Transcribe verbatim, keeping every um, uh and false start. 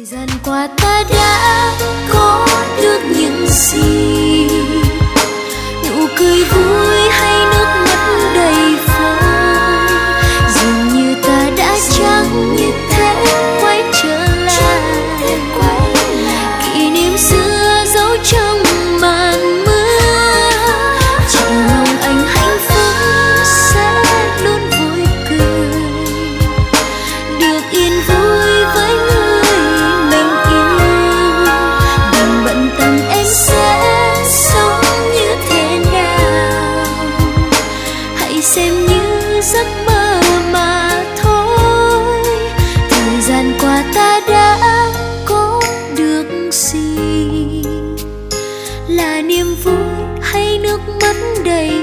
Thời gian qua ta đã có được những gì, nụ cười vui hay nước mắt đầy vơi, dường như ta đã chẳng như thế quay trở lại. Kỷ niệm xưa giấu trong màn mưa, chỉ mong anh hạnh phúc sẽ luôn vui cười, được yên vui với người mình yêu. Đừng bận tâm em sẽ sống như thế nào, hãy xem như giấc mơ mà thôi. Thời gian qua ta đã có được gì, là niềm vui hay nước mắt đầy